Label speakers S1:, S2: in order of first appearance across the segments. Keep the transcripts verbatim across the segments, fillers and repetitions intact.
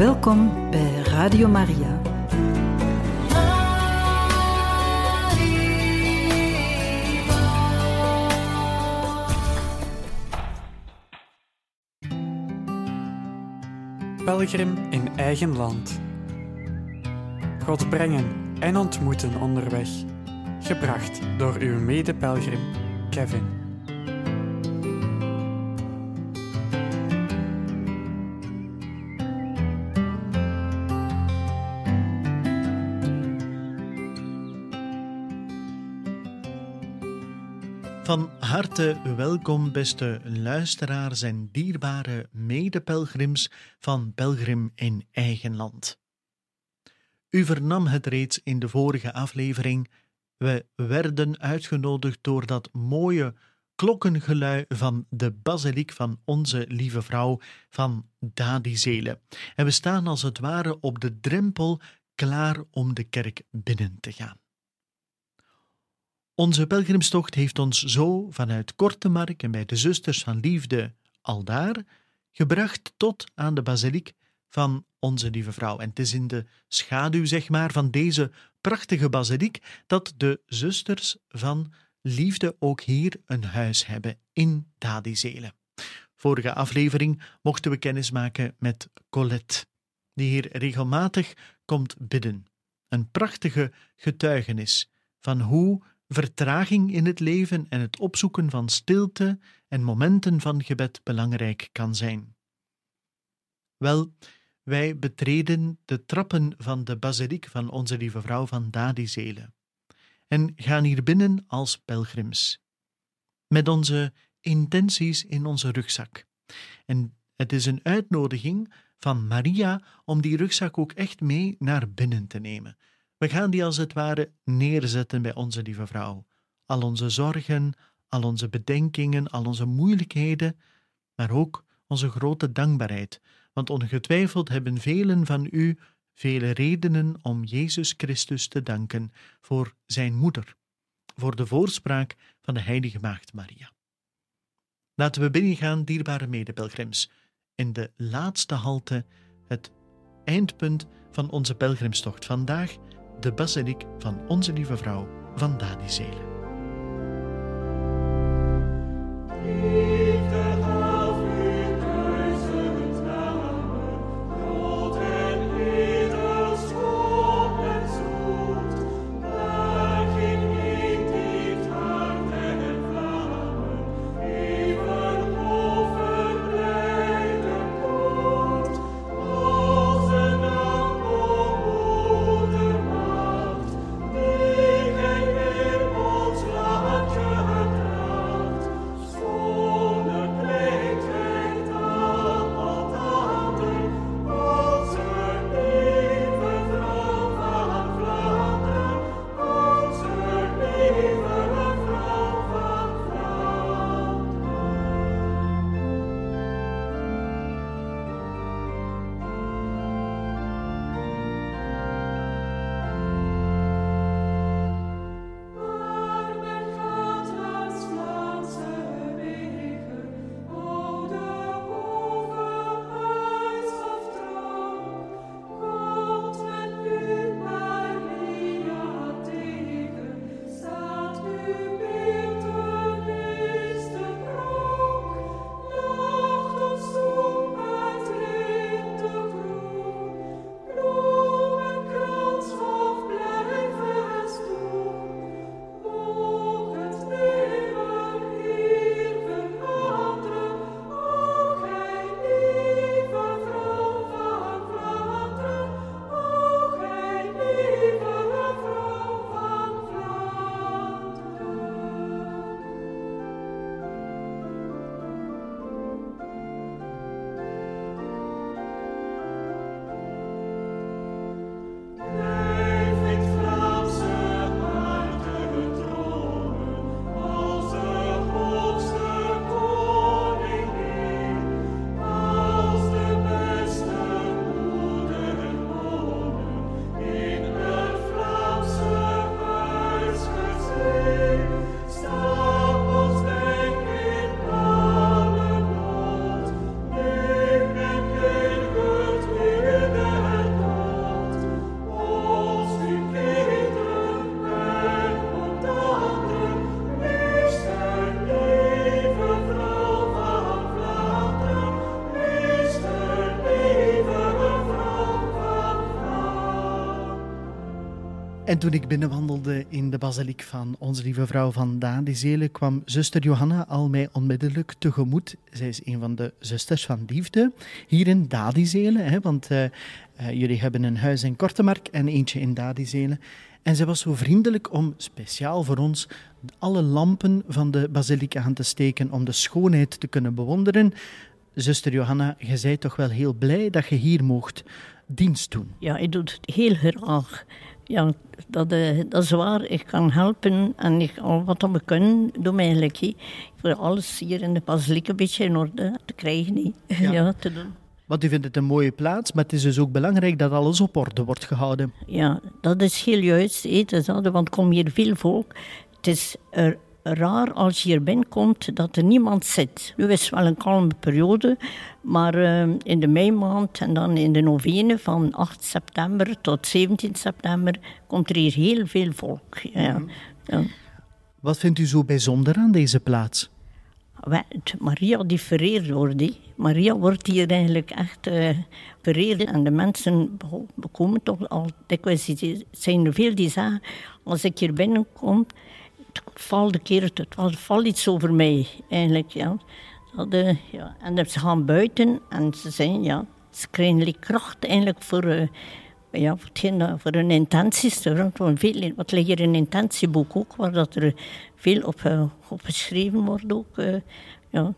S1: Welkom bij Radio Maria.
S2: Pelgrim in eigen land. God brengen en ontmoeten onderweg. Gebracht door uw mede-pelgrim Kevin.
S3: Van harte welkom, beste luisteraars en dierbare medepelgrims van Pelgrim in eigen land. U vernam het reeds in de vorige aflevering. We werden uitgenodigd door dat mooie klokkengelui van de basiliek van Onze Lieve Vrouw van Dadizele. En we staan als het ware op de drempel klaar om de kerk binnen te gaan. Onze pelgrimstocht heeft ons zo vanuit Kortemark en bij de Zusters van Liefde aldaar gebracht tot aan de basiliek van Onze Lieve Vrouw. En het is in de schaduw, zeg maar, van deze prachtige basiliek dat de Zusters van Liefde ook hier een huis hebben in Dadizele. Vorige aflevering mochten we kennismaken met Colette, die hier regelmatig komt bidden. Een prachtige getuigenis van hoe vertraging in het leven en het opzoeken van stilte en momenten van gebed belangrijk kan zijn. Wel, wij betreden de trappen van de basiliek van Onze Lieve Vrouw van Dadizele en gaan hier binnen als pelgrims, met onze intenties in onze rugzak. En het is een uitnodiging van Maria om die rugzak ook echt mee naar binnen te nemen. We gaan die als het ware neerzetten bij Onze Lieve Vrouw. Al onze zorgen, al onze bedenkingen, al onze moeilijkheden, maar ook onze grote dankbaarheid. Want ongetwijfeld hebben velen van u vele redenen om Jezus Christus te danken voor zijn moeder, voor de voorspraak van de heilige maagd Maria. Laten we binnengaan, dierbare medepelgrims, in de laatste halte, het eindpunt van onze pelgrimstocht vandaag, de basiliek van Onze Lieve Vrouw van Dadizele.
S4: Oh
S3: En toen ik binnenwandelde in de basiliek van Onze Lieve Vrouw van Dadizelen, kwam zuster Johanna al mij onmiddellijk tegemoet. Zij is een van de zusters van liefde hier in Dadizelen, hè, want uh, uh, jullie hebben een huis in Kortemark en eentje in Dadizelen. En zij was zo vriendelijk om speciaal voor ons alle lampen van de basiliek aan te steken om de schoonheid te kunnen bewonderen. Zuster Johanna, je bent toch wel heel blij dat je hier mocht dienst doen?
S4: Ja, ik doe het heel graag. Ja, dat, uh, dat is waar. Ik kan helpen en ik, al wat we kunnen, doen we eigenlijk. He. Voor alles hier in de basiliek een beetje in orde te krijgen. He. Ja. Ja, te doen.
S3: Want u vindt het een mooie plaats, maar het is dus ook belangrijk dat alles op orde wordt gehouden.
S4: Ja, dat is heel juist. He. Dat, want er komt hier veel volk. Het is er raar als je hier binnenkomt dat er niemand zit. Nu is het wel een kalme periode, maar uh, in de meimaand en dan in de novene van acht september tot zeventien september komt er hier heel veel volk. Ja. Mm-hmm. Ja.
S3: Wat vindt u zo bijzonder aan deze plaats?
S4: Maria die vereerd wordt. Die. Maria wordt hier eigenlijk echt uh, vereerd. En de mensen komen toch al dikwijls. Er zijn er veel die zeggen, als ik hier binnenkom, het valt een keer, het valt iets over mij, eigenlijk, ja. Dat, uh, ja. En ze gaan buiten en ze zijn, ja, ze krijgen kracht eigenlijk voor, uh, ja, voor, hetgeen, voor hun intenties. Veel, wat ligt hier in een intentieboek ook, waar dat er veel op, uh, op geschreven wordt ook. Uh, ja.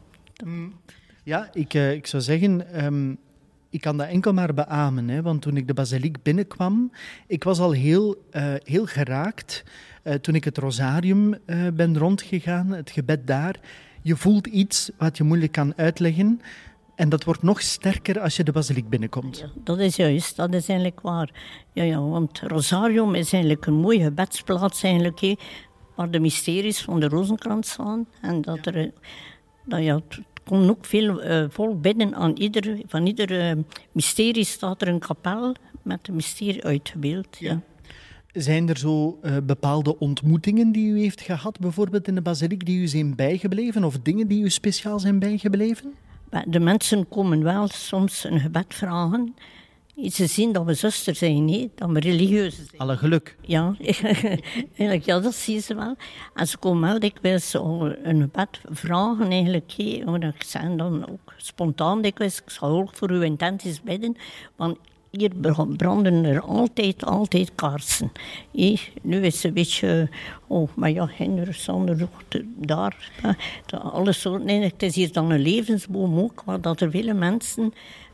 S3: ja, ik, uh, ik zou zeggen, um, ik kan dat enkel maar beamen, hè, want toen ik de basiliek binnenkwam, ik was al heel, uh, heel geraakt. Uh, toen ik het rosarium uh, ben rondgegaan, het gebed daar, je voelt iets wat je moeilijk kan uitleggen. En dat wordt nog sterker als je de basiliek binnenkomt.
S4: Ja, dat is juist, dat is eigenlijk waar. Ja, ja, want rosarium is eigenlijk een mooie gebedsplaats, eigenlijk, he, waar de mysteries van de rozenkrans staan. En dat ja. er, dat, ja, het komt ook veel uh, volk binnen aan ieder, van ieder uh, mysterie staat er een kapel met een mysterie uitgebeeld. Ja. Ja.
S3: Zijn er zo uh, bepaalde ontmoetingen die u heeft gehad, bijvoorbeeld in de basiliek, die u zijn bijgebleven, of dingen die u speciaal zijn bijgebleven?
S4: De mensen komen wel soms een gebed vragen. Ze zien dat we zuster zijn, he? Dat we religieus zijn.
S3: Alle geluk.
S4: Ja, eigenlijk, ja, dat zien ze wel. En ze komen wel dikwijls een gebed vragen, eigenlijk. He? Ik zeg dan ook spontaan dikwijls, ik zal ook voor uw intenties bidden. Want hier branden er altijd, altijd kaarsen. He? Nu is het een beetje, oh, maar ja, Hinder, Sander, daar, alles zo. Nee, het is hier dan een levensboom ook, waar dat er vele mensen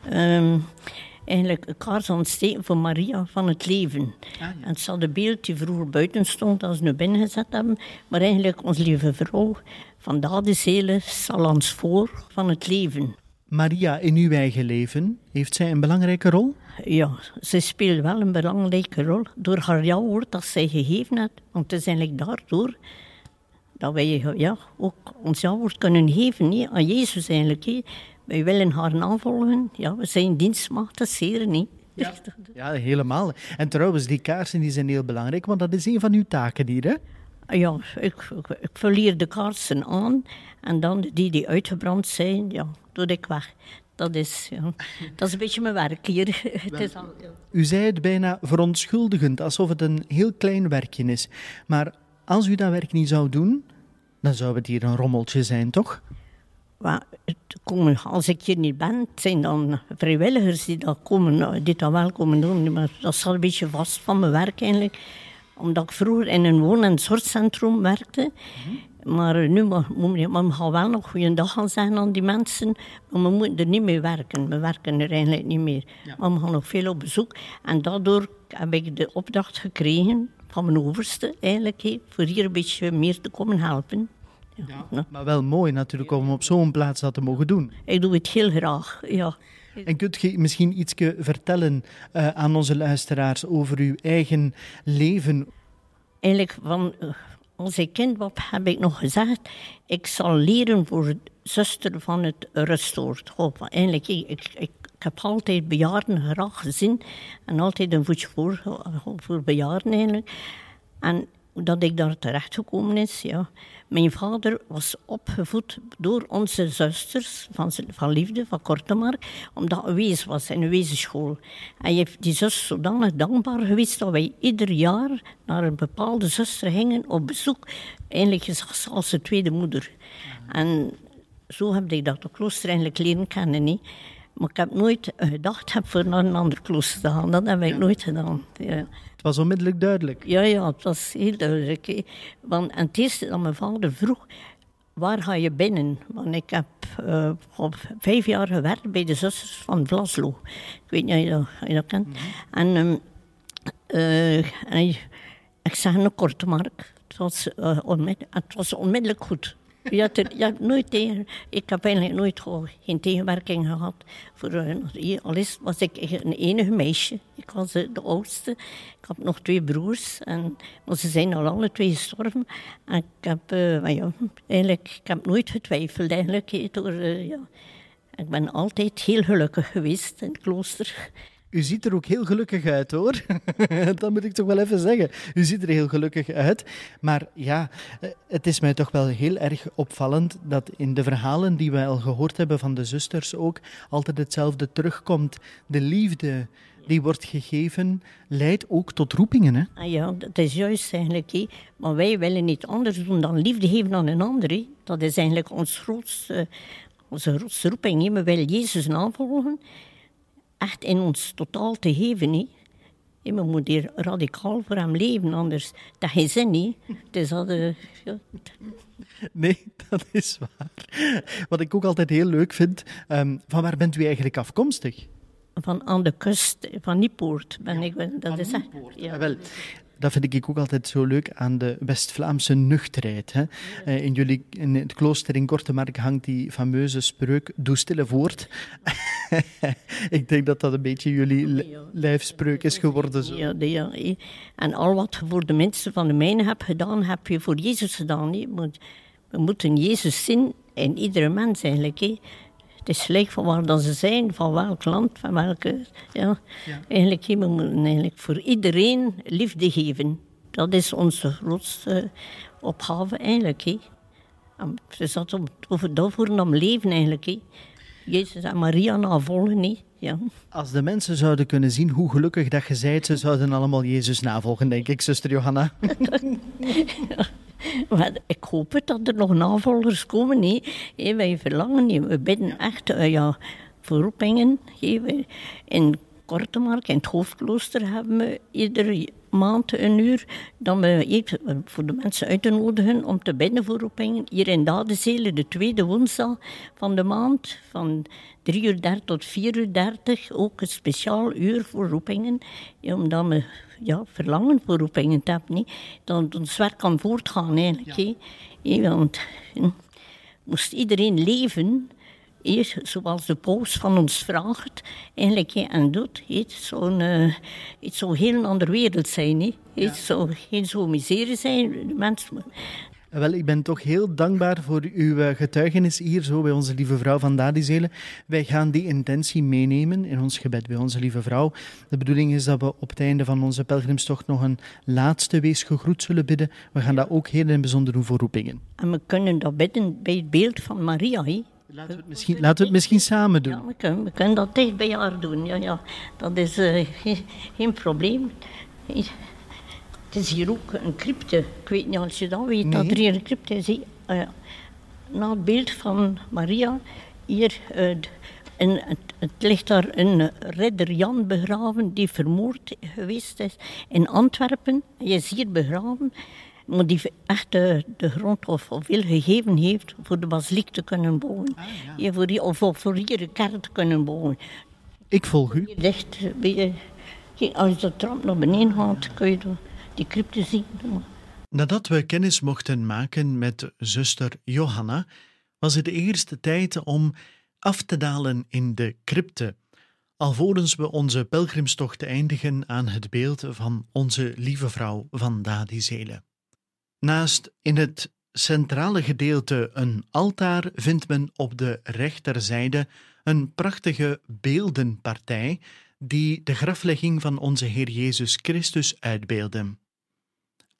S4: um, eigenlijk een kaars ontsteken voor Maria van het leven. Ah, ja. En het zat een beeld die vroeger buiten stond, als we nu binnen gezet hebben, maar eigenlijk onze lieve vrouw van Dadizelen zal ons voor van het leven.
S3: Maria in uw eigen leven, heeft zij een belangrijke rol?
S4: Ja, ze speelt wel een belangrijke rol door haar ja-woord dat zij gegeven heeft. Want het is eigenlijk daardoor dat wij ja, ook ons ja-woord kunnen geven nee, aan Jezus eigenlijk. Hé. Wij willen haar navolgen. Ja, we zijn dienstmaagden, zeer niet.
S3: Ja. ja, helemaal. En trouwens, die kaarsen die zijn heel belangrijk, want dat is een van uw taken hier, hè?
S4: Ja, ik, ik, ik vul hier de kaarsen aan en dan die die uitgebrand zijn, ja, doe ik weg. Dat is, ja, dat is een beetje mijn werk hier. Het is al, ja.
S3: U zei het bijna verontschuldigend, alsof het een heel klein werkje is. Maar als u dat werk niet zou doen, dan zou het hier een rommeltje zijn, toch?
S4: Maar, als ik hier niet ben, het zijn dan vrijwilligers die dat, komen, die dat wel komen doen. Maar dat staat een beetje vast van mijn werk eigenlijk. Omdat ik vroeger in een woon- en zorgcentrum werkte. Mm-hmm. Maar nu maar, maar we gaan wel nog goeiedag gaan zeggen aan die mensen. Maar we moeten er niet mee werken. We werken er eigenlijk niet meer. Ja. Maar we gaan nog veel op bezoek. En daardoor heb ik de opdracht gekregen van mijn overste eigenlijk. He, voor hier een beetje meer te komen helpen.
S3: Ja. Ja. Ja. Maar wel mooi natuurlijk om op zo'n plaats dat te mogen doen.
S4: Ik doe het heel graag, ja.
S3: En kunt je misschien iets vertellen uh, aan onze luisteraars over uw eigen leven?
S4: Eigenlijk, van, uh, als ik kind was, heb ik nog gezegd, ik zal leren voor zuster van het rustoord. Oh, eigenlijk, ik, ik, ik, ik heb altijd bejaarden graag gezien en altijd een voetje voor, voor bejaarden eigenlijk. En hoe dat ik daar terecht gekomen is, ja. Mijn vader was opgevoed door onze zusters van, van Liefde, van Kortemark, omdat hij wees was in een wezenschool. En heeft die zus zodanig dankbaar geweest dat wij ieder jaar naar een bepaalde zuster gingen op bezoek. Eigenlijk is als de tweede moeder. En zo heb ik dat klooster eigenlijk leren kennen. He. Maar ik heb nooit gedacht heb voor naar een ander klooster te gaan. Dat heb ik ja. nooit gedaan. Ja.
S3: Het was onmiddellijk duidelijk.
S4: Ja, ja, het was heel duidelijk. He. Want, en het eerste dat mijn vader vroeg, waar ga je binnen? Want ik heb uh, op vijf jaar gewerkt bij de zusters van Vlaslo. Ik weet niet of je dat, of je dat kent. Mm-hmm. En, um, uh, en ik zeg een Kortemark. Het was, uh, onmiddellijk, het was onmiddellijk goed. Je hebt, er, je hebt nooit tegen, ik heb eigenlijk nooit gewoon, geen tegenwerking gehad. Voor, uh, al is, was ik een enige meisje. Ik was de, de oudste. Ik had nog twee broers. En, maar ze zijn al alle twee gestorven. En ik heb, uh, maar ja, eigenlijk, ik heb nooit getwijfeld. Eigenlijk, door, uh, ja. Ik ben altijd heel gelukkig geweest in het klooster.
S3: U ziet er ook heel gelukkig uit, hoor. Dat moet ik toch wel even zeggen. U ziet er heel gelukkig uit. Maar ja, het is mij toch wel heel erg opvallend dat in de verhalen die we al gehoord hebben van de zusters ook altijd hetzelfde terugkomt. De liefde die wordt gegeven, leidt ook tot roepingen, hè?
S4: Ah ja, dat is juist eigenlijk. He. Maar wij willen niet anders doen dan liefde geven aan een ander. He. Dat is eigenlijk ons grootste, onze grootste roeping. He. We willen Jezus navolgen. Echt in ons totaal te geven. He. He, we moeten hier radicaal voor hem leven, anders dat geen zin niet. Dus dat, uh, ja.
S3: Nee, dat is waar. Wat ik ook altijd heel leuk vind, um, van waar bent u eigenlijk afkomstig?
S4: Van aan de kust van Niepoort ben ja, ik. Dat is echt,
S3: ja. Wel, dat vind ik ook altijd zo leuk aan de West-Vlaamse nuchterheid. Hè. Ja. In, jullie, in het klooster in Kortemark hangt die fameuze spreuk, doe stille voort. Ik denk dat dat een beetje jullie li- lijfspreuk is geworden. Zo.
S4: Ja, ja, en al wat je voor de mensen van de mijne hebt gedaan, heb je voor Jezus gedaan. We moeten Jezus zien in iedere mens eigenlijk. He. Het is gelijk van waar dat ze zijn, van welk land, van welke... Ja. Ja. Eigenlijk, we moeten eigenlijk voor iedereen liefde geven. Dat is onze grootste opgave eigenlijk. He. Ze zat om, daarvoor om leven eigenlijk. He. Jezus en Maria navolgen. He. Ja.
S3: Als de mensen zouden kunnen zien hoe gelukkig dat je zijt, ze zouden allemaal Jezus navolgen, denk ik, zuster Johanna.
S4: Ja. Maar ik hoop het dat er nog navolgers komen. Nee. Hey, wij verlangen niet. We bidden echt uh, ja, voor roepingen. Hey, in Kortemark, in het hoofdklooster, hebben we iedere maand een uur dat we voor de mensen uit te nodigen om te bidden voor roepingen. Hier in Dadezele, de tweede woensdag van de maand, van drie uur dertig tot vier uur dertig, ook een speciaal uur voor roepingen. Ja, omdat we ja, verlangen voor roepingen te hebben. Dat ons werk kan voortgaan eigenlijk. Ja. He. Want he, moest iedereen leven... Hier, zoals de paus van ons vraagt, eigenlijk he, en doet, het zou uh, zo heel een andere wereld zijn. Het ja. zou geen zo miserie zijn. De mensen...
S3: Wel, ik ben toch heel dankbaar voor uw getuigenis hier zo bij Onze Lieve Vrouw van Dadezele. Wij gaan die intentie meenemen in ons gebed bij Onze Lieve Vrouw. De bedoeling is dat we op het einde van onze pelgrimstocht nog een laatste wees gegroet zullen bidden. We gaan dat ook heel in het bijzonder doen voor roepingen.
S4: En we kunnen dat bidden bij het beeld van Maria, he.
S3: Laten we het misschien, laten we het misschien samen doen.
S4: Ja, we kunnen, we kunnen dat dicht bij haar doen. Ja, ja. Dat is uh, geen, geen probleem. Het is hier ook een crypte. Ik weet niet als je dat weet, nee. Dat er hier een crypte is. Uh, na het beeld van Maria, hier, uh, in, het, het ligt daar een ridder Jan begraven die vermoord geweest is in Antwerpen. Hij is hier begraven. Maar die echt de, de grond of, of veel gegeven heeft voor de basiliek te kunnen bouwen. Ah, ja. Ja, voor die, of, of voor hier een kerk te kunnen bouwen.
S3: Ik volg u.
S4: Dicht, je, als je de trap naar beneden gaat, kun je die crypte zien.
S3: Nadat we kennis mochten maken met zuster Johanna, was het de eerste tijd om af te dalen in de crypte, alvorens we onze pelgrimstocht eindigen aan het beeld van Onze Lieve Vrouw van Dadezele. Naast in het centrale gedeelte een altaar vindt men op de rechterzijde een prachtige beeldenpartij die de graflegging van onze Heer Jezus Christus uitbeelden.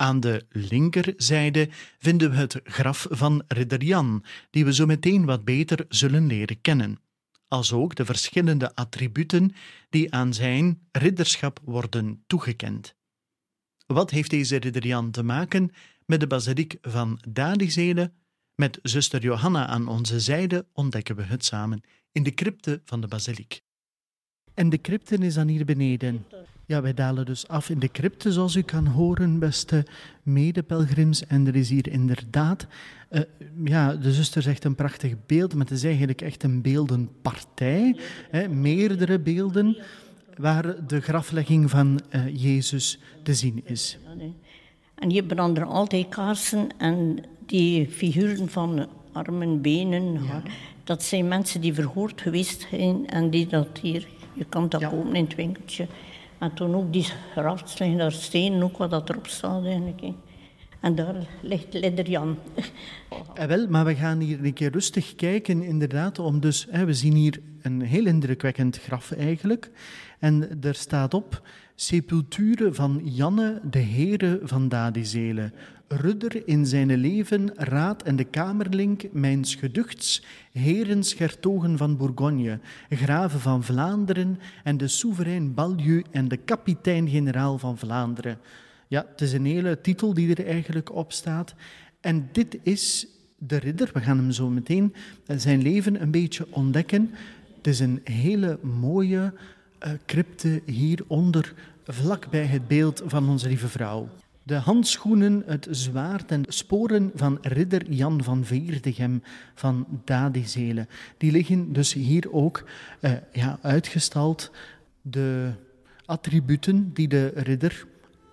S3: Aan de linkerzijde vinden we het graf van ridder Jan, die we zo meteen wat beter zullen leren kennen, alsook de verschillende attributen die aan zijn ridderschap worden toegekend. Wat heeft deze ridder Jan te maken met de basiliek van Dadizele? Met zuster Johanna aan onze zijde ontdekken we het samen in de crypte van de basiliek. En de crypte is dan hier beneden. Ja, wij dalen dus af in de crypte, zoals u kan horen, beste medepelgrims. En er is hier inderdaad, uh, ja, de zuster zegt een prachtig beeld, maar het is eigenlijk echt een beeldenpartij. Hè, meerdere beelden waar de graflegging van uh, Jezus te zien is.
S4: En hier branden altijd kaarsen en die figuren van armen, benen, ja. Dat zijn mensen die verhoord geweest zijn en die dat hier, je kan dat ja. kopen in het winkeltje. En toen ook die grafs liggen daar stenen, ook wat dat erop staat eigenlijk. He. En daar ligt ridder Jan.
S3: Eh, wel, maar we gaan hier een keer rustig kijken, inderdaad, om dus, hè, we zien hier een heel indrukwekkend graf eigenlijk. En er staat op, sepulture van Janne, de Heere van Dadizele, rudder in zijn leven, raad en de kamerlink mijns geduchts, herens hertogen van Bourgogne, graven van Vlaanderen en de soeverein Ballieu en de kapitein-generaal van Vlaanderen. Ja, het is een hele titel die er eigenlijk op staat. En dit is de ridder, we gaan hem zo meteen zijn leven een beetje ontdekken. Het is een hele mooie uh, crypte hieronder, vlak bij het beeld van onze lieve vrouw. De handschoenen, het zwaard en de sporen van ridder Jan van Veerdegem van Dadizele, die liggen dus hier ook uh, ja, uitgestald. De attributen die de ridder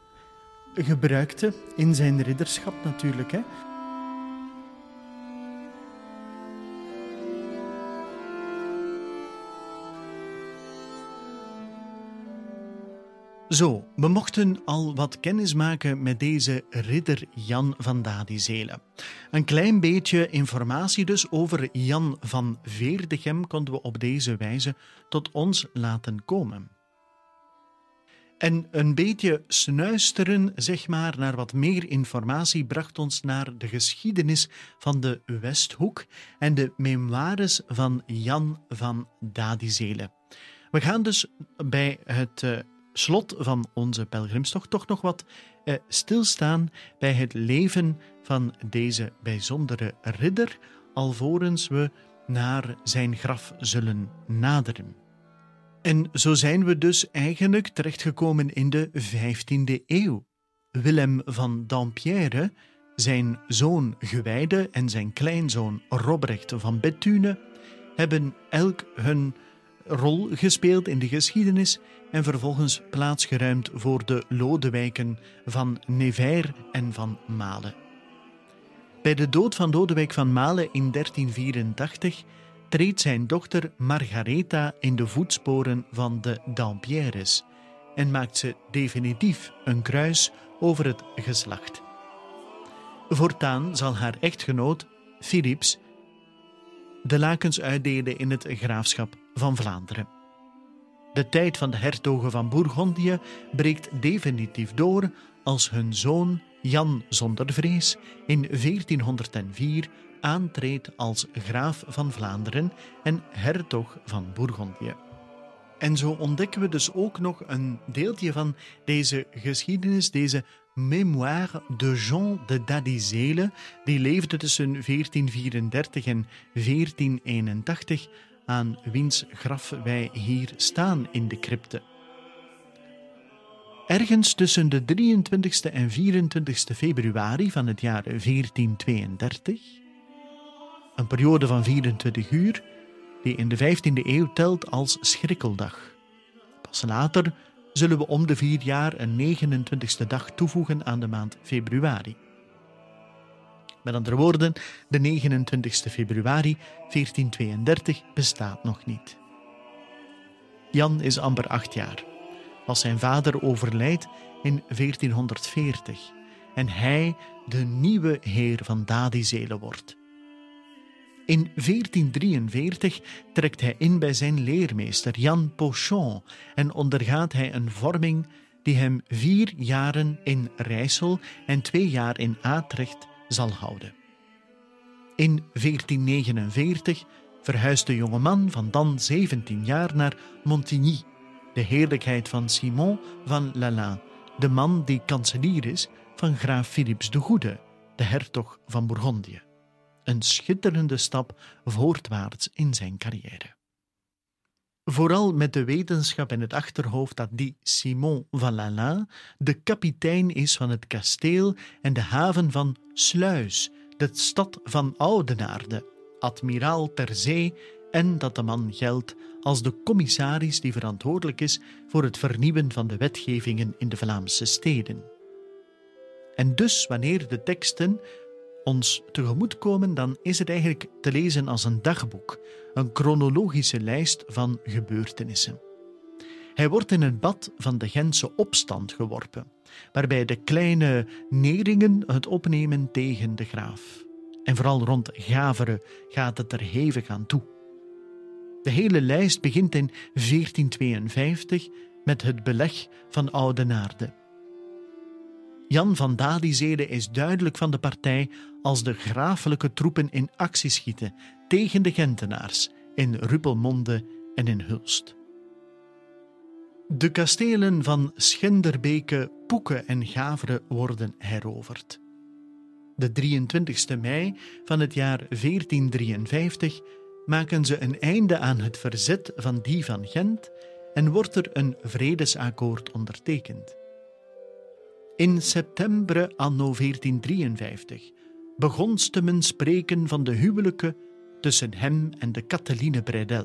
S3: gebruikte in zijn ridderschap natuurlijk, hè. Zo, we mochten al wat kennis maken met deze ridder Jan van Dadizele. Een klein beetje informatie dus over Jan van Veerdegem konden we op deze wijze tot ons laten komen. En een beetje snuisteren, zeg maar, naar wat meer informatie bracht ons naar de geschiedenis van de Westhoek en de memoires van Jan van Dadizele. We gaan dus bij het uh, slot van onze pelgrimstocht toch nog wat uh, stilstaan bij het leven van deze bijzondere ridder, alvorens we naar zijn graf zullen naderen. En zo zijn we dus eigenlijk terechtgekomen in de vijftiende eeuw. Willem van Dampierre, zijn zoon Gewijde en zijn kleinzoon Robrecht van Bethune hebben elk hun rol gespeeld in de geschiedenis en vervolgens plaatsgeruimd voor de Lodewijken van Nevers en van Male. Bij de dood van Lodewijk van Male in dertien vierentachtig treedt zijn dochter Margaretha in de voetsporen van de Dampierres en maakt ze definitief een kruis over het geslacht. Voortaan zal haar echtgenoot, Philips, de lakens uitdelen in het graafschap van Vlaanderen. De tijd van de hertogen van Bourgondië breekt definitief door als hun zoon Jan zonder vrees in veertienhonderdvier aantreedt als graaf van Vlaanderen en hertog van Bourgondië. En zo ontdekken we dus ook nog een deeltje van deze geschiedenis, deze Mémoire de Jean de Dadizele, die leefde tussen veertien vierendertig en veertien eenentachtig, aan wiens graf wij hier staan in de crypte. Ergens tussen de drieëntwintigste en vierentwintigste februari van het jaar veertien tweeëndertig, een periode van vierentwintig uur, die in de vijftiende eeuw telt als schrikkeldag. Pas later zullen we om de vier jaar een negenentwintigste dag toevoegen aan de maand februari. Met andere woorden, de negenentwintigste februari veertien tweeëndertig bestaat nog niet. Jan is amper acht jaar, als zijn vader overlijdt in veertienhonderdveertig en hij de nieuwe heer van Dadizele wordt. In veertien drieënveertig trekt hij in bij zijn leermeester Jan Pochon en ondergaat hij een vorming die hem vier jaren in Rijssel en twee jaar in Atrecht zal houden. In veertien negenenveertig verhuist de jongeman van dan zeventien jaar naar Montigny, de heerlijkheid van Simon van Lalande, de man die kanselier is van graaf Philips de Goede, de hertog van Bourgondië. Een schitterende stap voortwaarts in zijn carrière. Vooral met de wetenschap in het achterhoofd dat die Simon van Lalande de kapitein is van het kasteel en de haven van Sluis, de stad van Oudenaarde, admiraal ter zee, en dat de man geldt als de commissaris die verantwoordelijk is voor het vernieuwen van de wetgevingen in de Vlaamse steden. En dus, wanneer de teksten ons tegemoetkomen, dan is het eigenlijk te lezen als een dagboek, een chronologische lijst van gebeurtenissen. Hij wordt in het bad van de Gentse opstand geworpen, waarbij de kleine Neringen het opnemen tegen de graaf. En vooral rond Gavere gaat het er hevig aan toe. De hele lijst begint in veertien tweeënvijftig met het beleg van Oudenaarde. Jan van Dadizele is duidelijk van de partij als de grafelijke troepen in actie schieten tegen de Gentenaars in Ruppelmonde en in Hulst. De kastelen van Schinderbeke, Poeke en Gavere worden heroverd. De drieëntwintigste mei van het jaar veertien drieënvijftig maken ze een einde aan het verzet van die van Gent en wordt er een vredesakkoord ondertekend. In september anno veertien drieënvijftig begonste men spreken van de huwelijken tussen hem en de Catherine Breydel.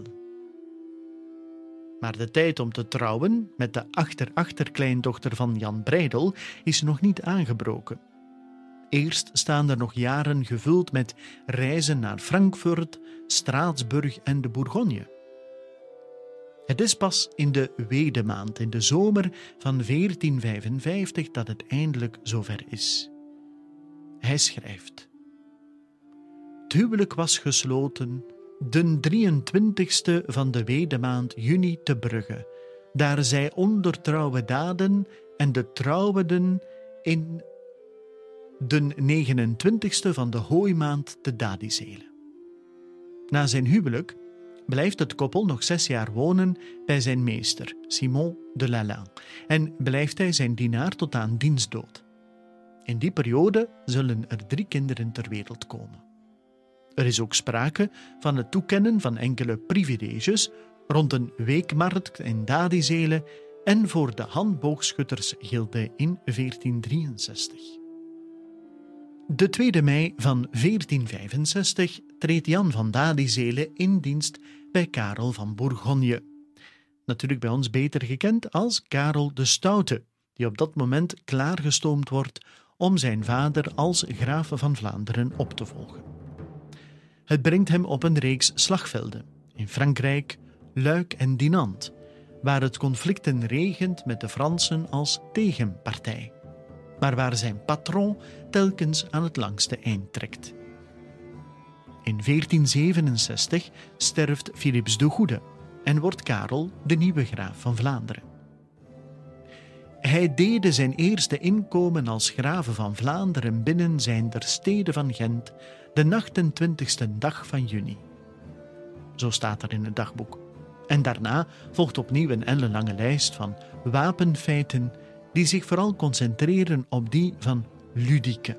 S3: Maar de tijd om te trouwen met de achter-achterkleindochter van Jan Breydel is nog niet aangebroken. Eerst staan er nog jaren gevuld met reizen naar Frankfurt, Straatsburg en de Bourgogne. Het is pas in de Wedemaand, in de zomer van veertien vijfenvijftig, dat het eindelijk zover is. Hij schrijft: Het huwelijk was gesloten den drieëntwintigste van de Wedemaand juni te Brugge, daar zij onder trouwe daden en de trouweden in den negenentwintigste van de hooimaand te Dadizele. Na zijn huwelijk blijft het koppel nog zes jaar wonen bij zijn meester, Simon de Lalande, en blijft hij zijn dienaar tot aan diens dood. In die periode zullen er drie kinderen ter wereld komen. Er is ook sprake van het toekennen van enkele privileges rond een weekmarkt in Dadizele en voor de handboogschuttersgilde in veertien drieënzestig. De tweede mei van veertien vijfenzestig treedt Jan van Dadizele in dienst bij Karel van Bourgogne. Natuurlijk bij ons beter gekend als Karel de Stoute, die op dat moment klaargestoomd wordt om zijn vader als graaf van Vlaanderen op te volgen. Het brengt hem op een reeks slagvelden in Frankrijk, Luik en Dinant, waar het conflicten regent met de Fransen als tegenpartij, maar waar zijn patron telkens aan het langste eind trekt. In veertien zevenenzestig sterft Philips de Goede en wordt Karel de nieuwe graaf van Vlaanderen. Hij deed zijn eerste inkomen als grave van Vlaanderen binnen zijn der stede van Gent de achtentwintigste dag van juni. Zo staat er in het dagboek. En daarna volgt opnieuw een ellenlange lijst van wapenfeiten die zich vooral concentreren op die van Ludieke.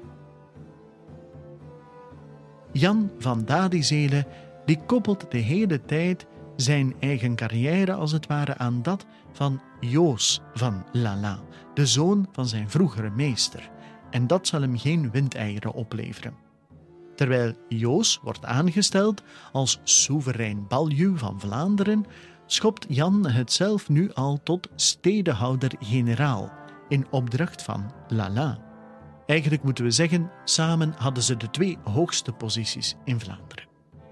S3: Jan van Dadizele die koppelt de hele tijd zijn eigen carrière als het ware aan dat van Joos van Lalande, de zoon van zijn vroegere meester, en dat zal hem geen windeieren opleveren. Terwijl Joos wordt aangesteld als soeverein baljuw van Vlaanderen, schopt Jan het zelf nu al tot stedehouder-generaal in opdracht van Lalande. Eigenlijk moeten we zeggen, samen hadden ze de twee hoogste posities in Vlaanderen.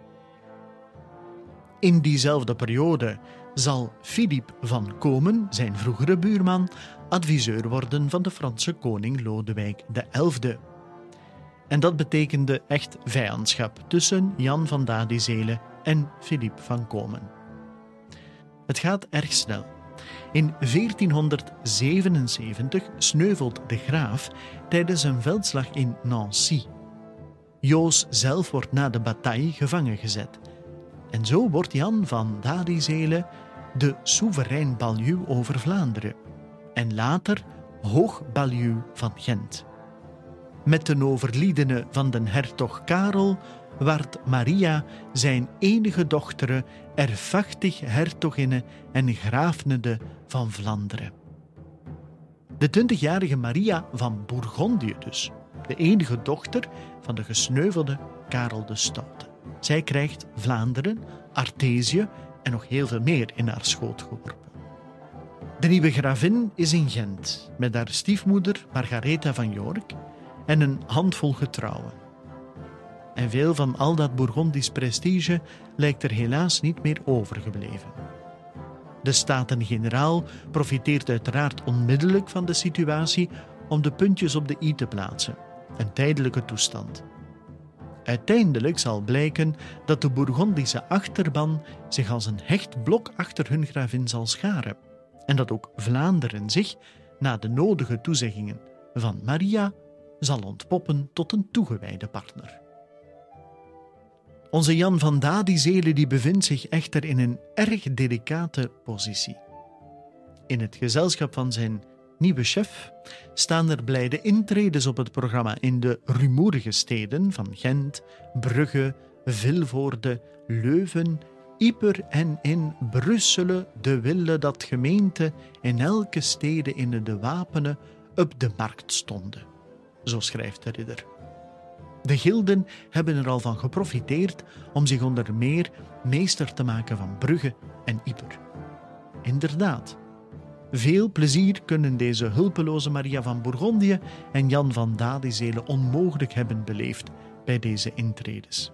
S3: In diezelfde periode zal Philippe van Komen, zijn vroegere buurman, adviseur worden van de Franse koning Lodewijk de Elfde. En dat betekende echt vijandschap tussen Jan van Dadizele en Philippe van Komen. Het gaat erg snel. In veertienhonderdzevenenzeventig sneuvelt de graaf tijdens een veldslag in Nancy. Joos zelf wordt na de bataille gevangen gezet. En zo wordt Jan van Dadizelen de soeverein baljuw over Vlaanderen en later hoogbaljuw van Gent. Met de overliedene van den hertog Karel werd Maria zijn enige dochter erfachtig hertoginne en graafnede van Vlaanderen. De twintigjarige Maria van Bourgondië dus, de enige dochter van de gesneuvelde Karel de Stoute. Zij krijgt Vlaanderen, Artesië en nog heel veel meer in haar schoot geworpen. De nieuwe gravin is in Gent, met haar stiefmoeder Margaretha van York en een handvol getrouwen. En veel van al dat Bourgondisch prestige lijkt er helaas niet meer overgebleven. De Staten-Generaal profiteert uiteraard onmiddellijk van de situatie om de puntjes op de i te plaatsen, een tijdelijke toestand. Uiteindelijk zal blijken dat de Bourgondische achterban zich als een hecht blok achter hun gravin zal scharen en dat ook Vlaanderen zich, na de nodige toezeggingen van Maria, zal ontpoppen tot een toegewijde partner. Onze Jan van Dadizelen die bevindt zich echter in een erg delicate positie. In het gezelschap van zijn nieuwe chef staan er blijde intredes op het programma in de rumoerige steden van Gent, Brugge, Vilvoorde, Leuven, Ieper en in Brussel de wille dat gemeente in elke stede in de wapenen op de markt stonden. Zo schrijft de ridder. De gilden hebben er al van geprofiteerd om zich onder meer meester te maken van Brugge en Ieper. Inderdaad, veel plezier kunnen deze hulpeloze Maria van Bourgondië en Jan van Dadizelen onmogelijk hebben beleefd bij deze intredes.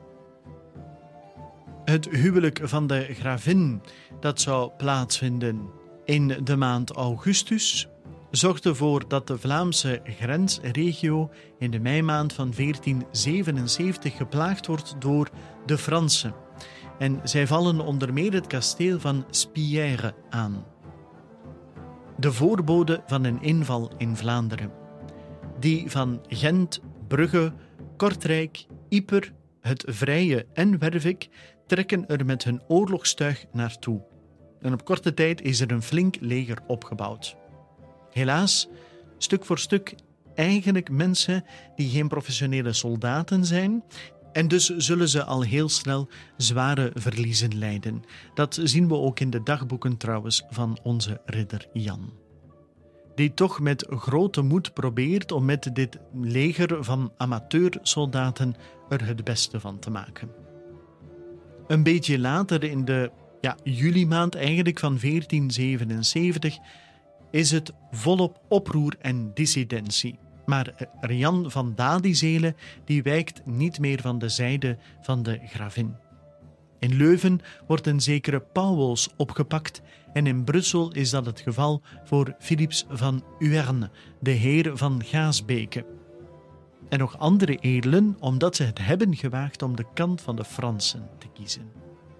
S3: Het huwelijk van de gravin, dat zou plaatsvinden in de maand augustus, zorgde ervoor dat de Vlaamse grensregio in de meimaand van veertien zevenenzeventig geplaagd wordt door de Fransen. En zij vallen onder meer het kasteel van Spierre aan. De voorbode van een inval in Vlaanderen. Die van Gent, Brugge, Kortrijk, Ieper, het Vrije en Wervik trekken er met hun oorlogstuig naartoe. En op korte tijd is er een flink leger opgebouwd. Helaas, stuk voor stuk eigenlijk mensen die geen professionele soldaten zijn en dus zullen ze al heel snel zware verliezen lijden. Dat zien we ook in de dagboeken trouwens van onze ridder Jan. Die toch met grote moed probeert om met dit leger van amateursoldaten er het beste van te maken. Een beetje later in de ja, juli maand eigenlijk van veertien zevenenzeventig is het volop oproer en dissidentie. Maar Jan van Dadizelen die wijkt niet meer van de zijde van de gravin. In Leuven wordt een zekere Pauwels opgepakt en in Brussel is dat het geval voor Philips van Uerne, de heer van Gaasbeke. En nog andere edelen, omdat ze het hebben gewaagd om de kant van de Fransen te kiezen.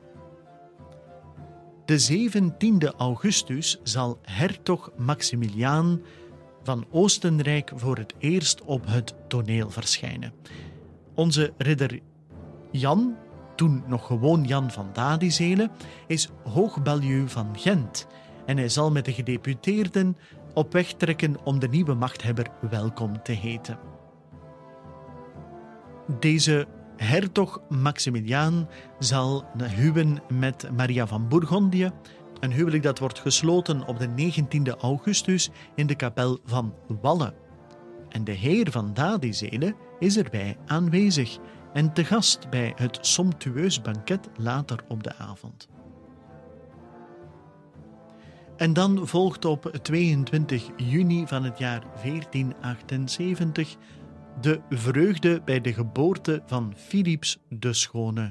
S3: De zeventiende augustus zal hertog Maximiliaan van Oostenrijk voor het eerst op het toneel verschijnen. Onze ridder Jan, toen nog gewoon Jan van Dadizelen, is hoogbaljuw van Gent en hij zal met de gedeputeerden op weg trekken om de nieuwe machthebber welkom te heten. Deze hertog Maximiliaan zal huwen met Maria van Bourgondië, een huwelijk dat wordt gesloten op de negentiende augustus in de kapel van Walle. En de heer van Dadizelen is erbij aanwezig en te gast bij het somptueus banket later op de avond. En dan volgt op tweeëntwintig juni van het jaar veertien achtenzeventig de vreugde bij de geboorte van Philips de Schone.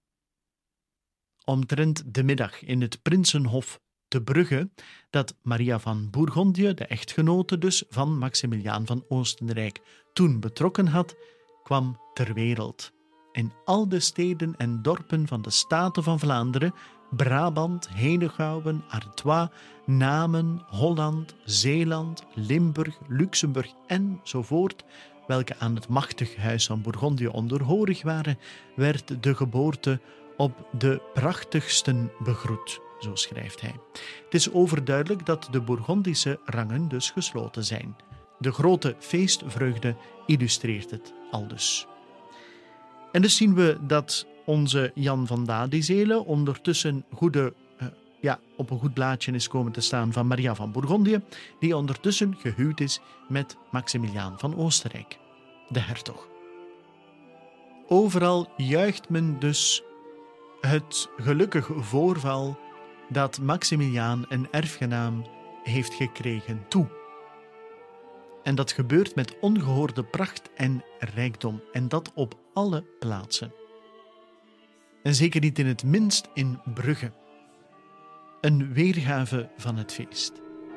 S3: Omtrent de middag in het Prinsenhof te Brugge, dat Maria van Bourgondië, de echtgenote dus van Maximiliaan van Oostenrijk, toen betrokken had, kwam ter wereld. in al de steden en dorpen van de Staten van Vlaanderen, Brabant, Henegouwen, Artois, Namen, Holland, Zeeland, Limburg, Luxemburg enzovoort, welke aan het machtig huis van Bourgondië onderhorig waren, werd de geboorte op de prachtigsten begroet, zo schrijft hij. Het is overduidelijk dat de Bourgondische rangen dus gesloten zijn. De grote feestvreugde illustreert het aldus. En dus zien we dat onze Jan van Dadizelen ondertussen goede, uh, ja, op een goed blaadje is komen te staan van Maria van Bourgondië, die ondertussen gehuwd is met Maximiliaan van Oostenrijk, de hertog. Overal juicht men dus het gelukkig voorval dat Maximiliaan een erfgenaam heeft gekregen toe. En dat gebeurt met ongehoorde pracht en rijkdom, en dat op alle plaatsen. En zeker niet in het minst in Brugge. Een weergave van het feest.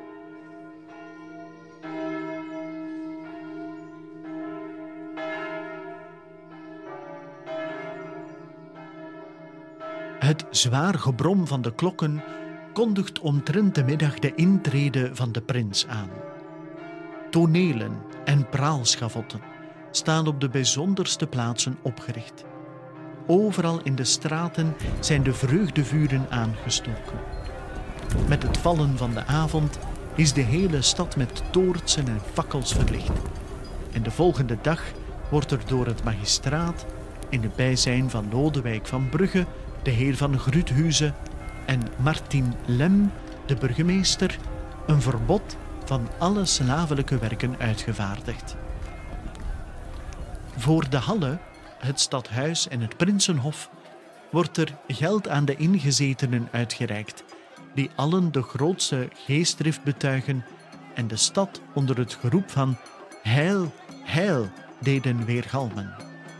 S3: Het zwaar gebrom van de klokken kondigt omtrent de middag de intrede van de prins aan. Tonelen en praalschavotten staan op de bijzonderste plaatsen opgericht. Overal in de straten zijn de vreugdevuren aangestoken. Met het vallen van de avond is de hele stad met toortsen en fakkels verlicht. En de volgende dag wordt er door het magistraat, in het bijzijn van Lodewijk van Brugge, de heer van Gruthuizen en Martin Lem, de burgemeester, een verbod van alle slavelijke werken uitgevaardigd. Voor de Halle, het stadhuis en het Prinsenhof wordt er geld aan de ingezetenen uitgereikt, die allen de grootste geestdrift betuigen en de stad onder het geroep van heil, heil deden weergalmen.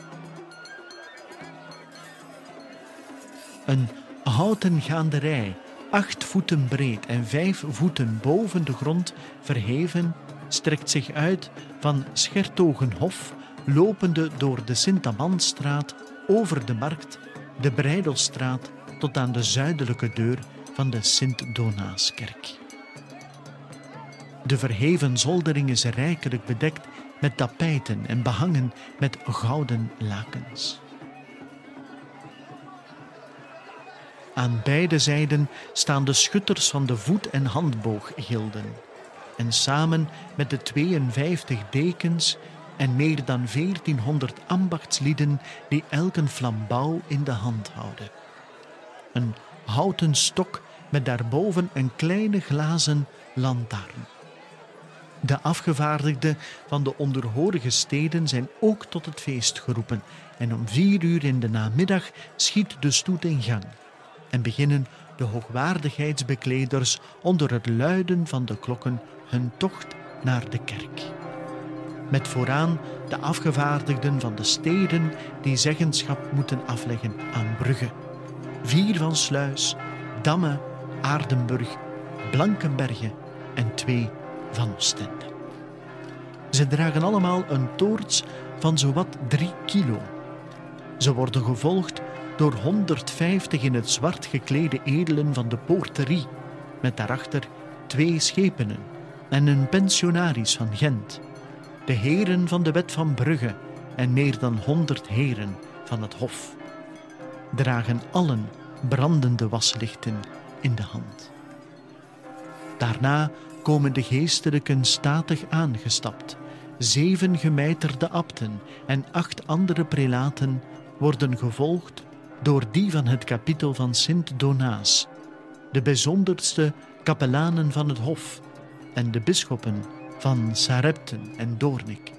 S3: Een houten gaanderij, acht voeten breed en vijf voeten boven de grond verheven, strekt zich uit van Schertogenhof, lopende door de Sint-Amanstraat, over de markt, de Breidelstraat, tot aan de zuidelijke deur van de Sint-Donaaskerk. De verheven zoldering is rijkelijk bedekt met tapijten en behangen met gouden lakens. Aan beide zijden staan de schutters van de voet- en handbooggilden. En samen met de tweeënvijftig dekens en meer dan veertienhonderd ambachtslieden die elk een flambouw in de hand houden. Een houten stok met daarboven een kleine glazen lantaarn. De afgevaardigden van de onderhorige steden zijn ook tot het feest geroepen en om vier uur in de namiddag schiet de stoet in gang en beginnen de hoogwaardigheidsbekleders onder het luiden van de klokken hun tocht naar de kerk. Met vooraan de afgevaardigden van de steden die zeggenschap moeten afleggen aan Brugge, vier van Sluis, Damme, Aardenburg, Blankenberge en twee van Ostende. Ze dragen allemaal een toorts van zowat drie kilo. Ze worden gevolgd door honderdvijftig in het zwart geklede edelen van de poorterie, met daarachter twee schepenen en een pensionaris van Gent, de heren van de wet van Brugge en meer dan honderd heren van het hof, dragen allen brandende waslichten in de hand. Daarna komen de geestelijken statig aangestapt. Zeven gemijterde abten en acht andere prelaten worden gevolgd door die van het kapittel van Sint-Donaas, de bijzonderste kapelanen van het hof en de bisschoppen van Sarepten en Doornik.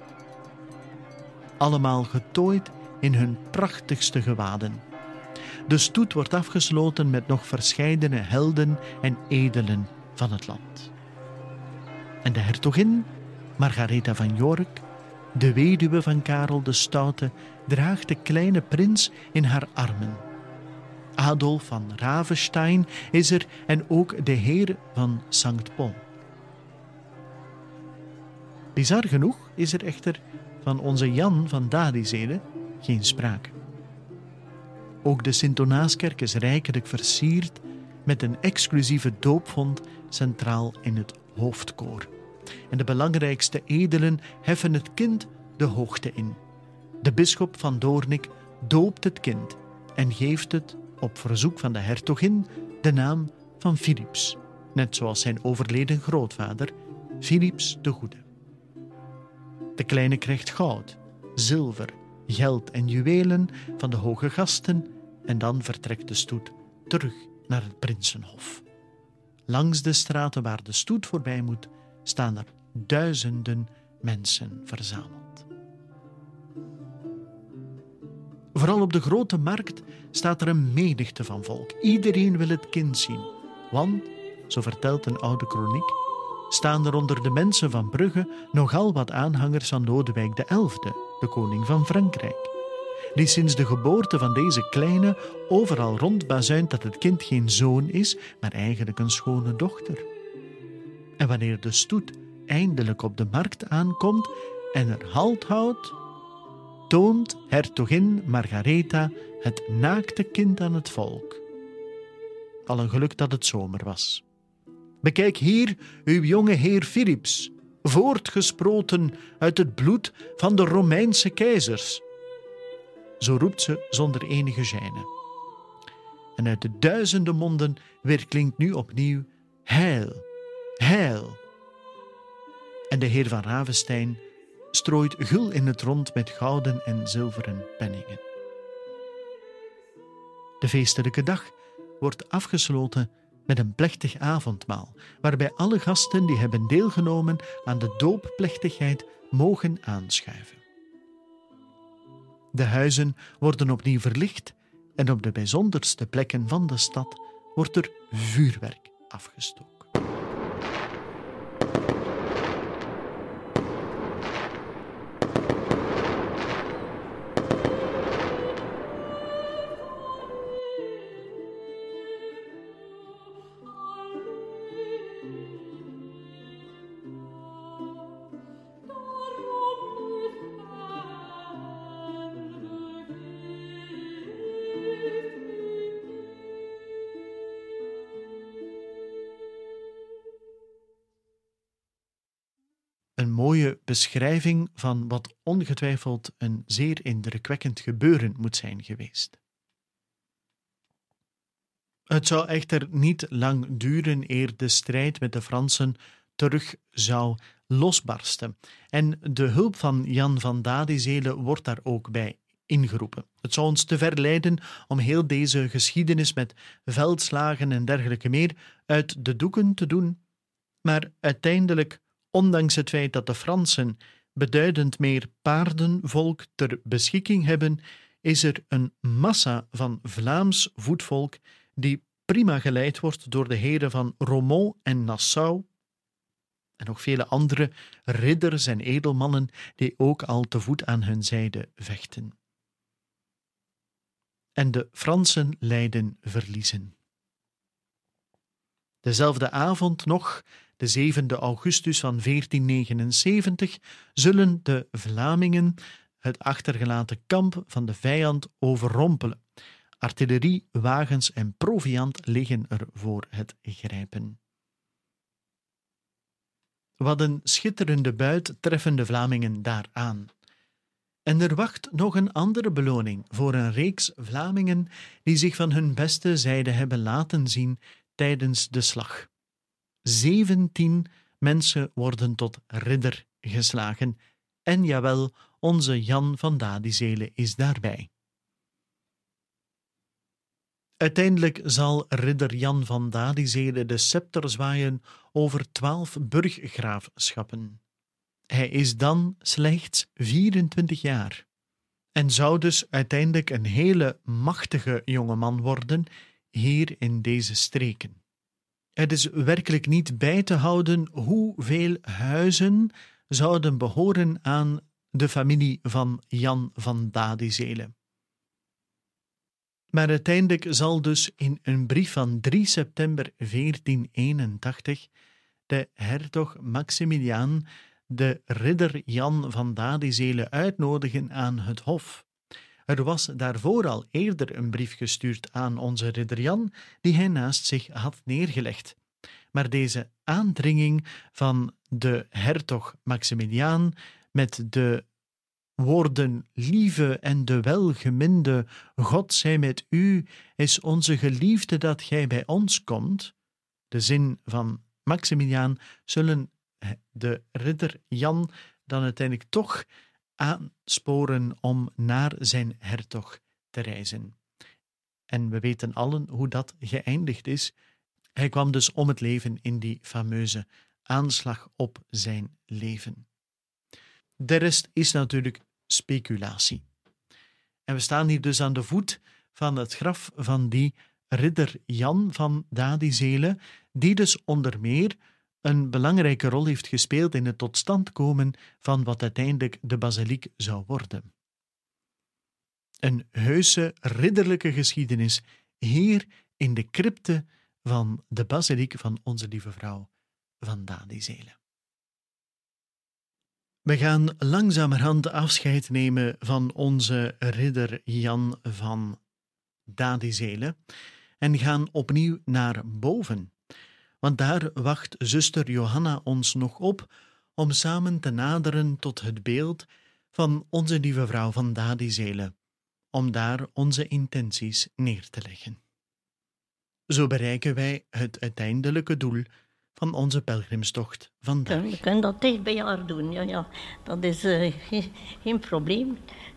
S3: Allemaal getooid in hun prachtigste gewaden. De stoet wordt afgesloten met nog verscheidene helden en edelen van het land. En de hertogin, Margaretha van York, de weduwe van Karel de Stoute, draagt de kleine prins in haar armen. Adolf van Ravenstein is er en ook de heer van Sankt Paul. Bizar genoeg is er echter van onze Jan van Dadizelen geen sprake. Ook de Sint-Donaaskerk is rijkelijk versierd met een exclusieve doopvont centraal in het hoofdkoor. En de belangrijkste edelen heffen het kind de hoogte in. De bisschop van Doornik doopt het kind en geeft het op verzoek van de hertogin de naam van Philips, net zoals zijn overleden grootvader, Philips de Goede. De kleine krijgt goud, zilver, geld en juwelen van de hoge gasten en dan vertrekt de stoet terug naar het Prinsenhof. Langs de straten waar de stoet voorbij moet, staan er duizenden mensen verzameld. Vooral op de grote markt staat er een menigte van volk. Iedereen wil het kind zien, want, zo vertelt een oude kroniek, staan er onder de mensen van Brugge nogal wat aanhangers van Lodewijk de Elfde, de koning van Frankrijk, die sinds de geboorte van deze kleine overal rondbazuint dat het kind geen zoon is, maar eigenlijk een schone dochter. En wanneer de stoet eindelijk op de markt aankomt en er halt houdt, toont hertogin Margaretha het naakte kind aan het volk. Al een geluk dat het zomer was. Bekijk hier uw jonge heer Philips, voortgesproten uit het bloed van de Romeinse keizers. Zo roept ze zonder enige gêne. En uit de duizenden monden weerklinkt nu opnieuw heil, heil. En de heer van Ravenstein strooit gul in het rond met gouden en zilveren penningen. De feestelijke dag wordt afgesloten met een plechtig avondmaal, waarbij alle gasten die hebben deelgenomen aan de doopplechtigheid mogen aanschuiven. De huizen worden opnieuw verlicht en op de bijzonderste plekken van de stad wordt er vuurwerk afgestoken. Een mooie beschrijving van wat ongetwijfeld een zeer indrukwekkend gebeuren moet zijn geweest. Het zou echter niet lang duren eer de strijd met de Fransen terug zou losbarsten. En de hulp van Jan van Dadizelen wordt daar ook bij ingeroepen. Het zou ons te ver leiden om heel deze geschiedenis met veldslagen en dergelijke meer uit de doeken te doen, maar uiteindelijk, ondanks het feit dat de Fransen beduidend meer paardenvolk ter beschikking hebben, is er een massa van Vlaams voetvolk die prima geleid wordt door de heren van Romont en Nassau en nog vele andere ridders en edelmannen die ook al te voet aan hun zijde vechten. En de Fransen lijden verliezen. Dezelfde avond nog, de zevende augustus van veertien negenenzeventig, zullen de Vlamingen het achtergelaten kamp van de vijand overrompelen. Artillerie, wagens en proviand liggen er voor het grijpen. Wat een schitterende buit treffen de Vlamingen daaraan. En er wacht nog een andere beloning voor een reeks Vlamingen die zich van hun beste zijde hebben laten zien tijdens de slag. Zeventien mensen worden tot ridder geslagen en jawel, onze Jan van Dadizelen is daarbij. Uiteindelijk zal ridder Jan van Dadizelen de scepter zwaaien over twaalf burggraafschappen. Hij is dan slechts vierentwintig jaar en zou dus uiteindelijk een hele machtige jongeman worden hier in deze streken. Het is werkelijk niet bij te houden hoeveel huizen zouden behoren aan de familie van Jan van Dadizelen. Maar uiteindelijk zal dus in een brief van drie september veertien eenentachtig de hertog Maximiliaan de ridder Jan van Dadizelen uitnodigen aan het hof, Er was daarvoor al eerder een brief gestuurd aan onze ridder Jan, die hij naast zich had neergelegd. Maar deze aandringing van de hertog Maximiliaan met de woorden lieve en de welgeminde God zij met u, is onze geliefde dat gij bij ons komt, de zin van Maximiliaan, zullen de ridder Jan dan uiteindelijk toch aansporen om naar zijn hertog te reizen. En we weten allen hoe dat geëindigd is. Hij kwam dus om het leven in die fameuze aanslag op zijn leven. De rest is natuurlijk speculatie. En we staan hier dus aan de voet van het graf van die ridder Jan van Dadizele, die dus onder meer een belangrijke rol heeft gespeeld in het tot stand komen van wat uiteindelijk de basiliek zou worden. Een heuse ridderlijke geschiedenis hier in de crypte van de basiliek van Onze Lieve Vrouw van Dadizele. We gaan langzamerhand afscheid nemen van onze ridder Jan van Dadizele en gaan opnieuw naar boven. Want daar wacht zuster Johanna ons nog op om samen te naderen tot het beeld van Onze Lieve Vrouw van Dadizele, om daar onze intenties neer te leggen. Zo bereiken wij het uiteindelijke doel van onze pelgrimstocht vandaag.
S4: We kunnen dat dicht bij haar doen, ja, ja. Dat is uh, geen, geen probleem.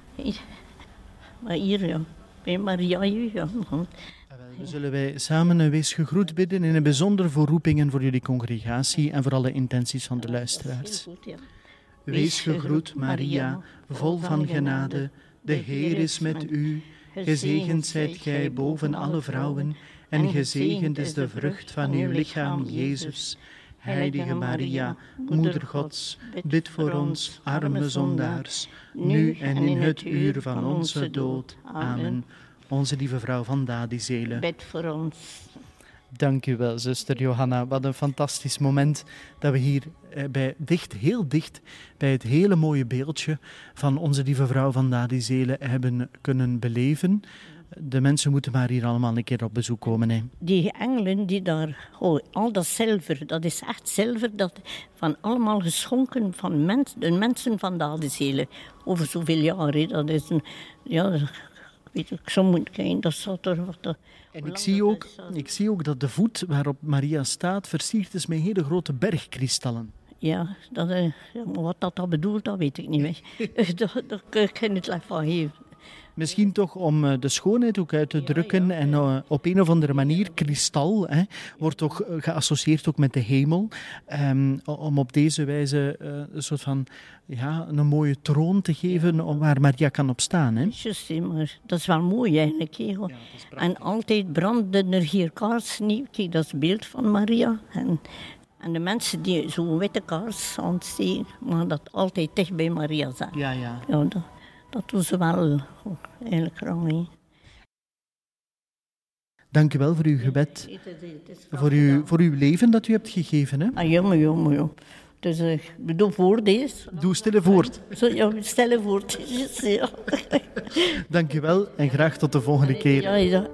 S4: Maar hier, ja, bij Maria, ja.
S3: Dan zullen wij samen een wees gegroet bidden in een bijzonder voor roepingen voor jullie congregatie en voor alle intenties van de luisteraars.
S4: Goed, ja.
S3: Wees gegroet, Maria, vol van genade, de Heer is met u. Gezegend zijt gij boven alle vrouwen, en gezegend is de vrucht van uw lichaam, Jezus. Heilige Maria, Moeder Gods, bid voor ons, arme zondaars, nu en in het uur van onze dood. Amen. Onze Lieve Vrouw van Dadizele,
S4: bid voor ons.
S3: Dank u wel, zuster Johanna. Wat een fantastisch moment dat we hier bij, dicht, heel dicht bij het hele mooie beeldje van Onze Lieve Vrouw van Dadizele hebben kunnen beleven. De mensen moeten maar hier allemaal een keer op bezoek komen. Hè.
S4: Die engelen die daar, oh, al dat zilver, dat is echt zilver, dat van allemaal geschonken van mens, de mensen van Dadizele. Over zoveel jaren, dat is een, ja, weet ik, zo moet kijken, dat zat er wat.
S3: En ik zie, ook, ik zie ook dat de voet waarop Maria staat versierd is met hele grote bergkristallen.
S4: Ja, dat, uh, wat dat, dat bedoelt, dat weet ik niet meer. Daar kan ik geen uitleg van geven.
S3: Misschien toch om de schoonheid ook uit te drukken. En uh, op een of andere manier, kristal hè, wordt toch geassocieerd ook met de hemel. Um, om op deze wijze uh, een soort van ja, een mooie troon te geven waar Maria kan op staan. Hè.
S4: Just, maar dat is wel mooi eigenlijk. Hè. Ja, en altijd brandden er hier kaarsen niet. Kijk, dat is het beeld van Maria. En, en de mensen die zo'n witte kaars aansteken, maar dat altijd dicht bij Maria zijn.
S3: Ja, ja.
S4: ja dat, Dat doen ze wel oh, eigenlijk graag niet.
S3: Dank u wel voor uw gebed. Ja, het is, het is voor, uw, voor uw leven dat u hebt gegeven. Hè?
S4: Ah, jammer, jammer, jammer. Dus uh, we doen voort deze.
S3: Doe stille voort.
S4: Zo, ja, stille voort. Ja.
S3: Dank u wel en graag tot de volgende keer.
S4: Ja, ja.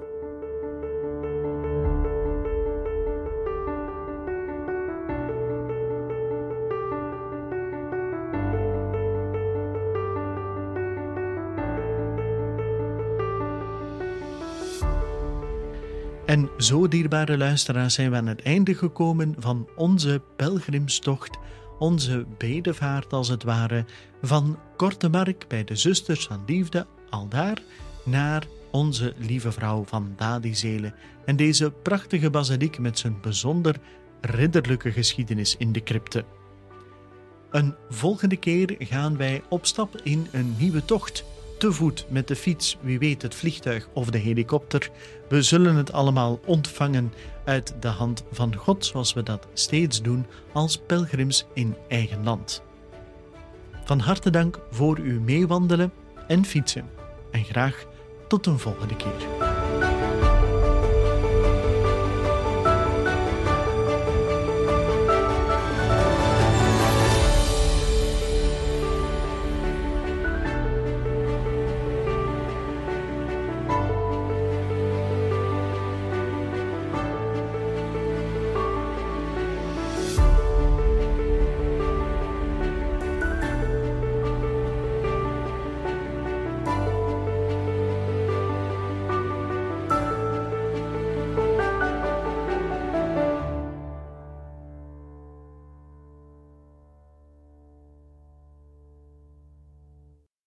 S3: En zo, dierbare luisteraars, zijn we aan het einde gekomen van onze pelgrimstocht, onze bedevaart als het ware, van Kortemark bij de Zusters van Liefde, aldaar, naar Onze Lieve Vrouw van Dadizele en deze prachtige basiliek met zijn bijzonder ridderlijke geschiedenis in de crypte. Een volgende keer gaan wij op stap in een nieuwe tocht. Te voet, met de fiets, wie weet het vliegtuig of de helikopter. We zullen het allemaal ontvangen uit de hand van God, zoals we dat steeds doen als pelgrims in eigen land. Van harte dank voor uw meewandelen en fietsen. En graag tot een volgende keer.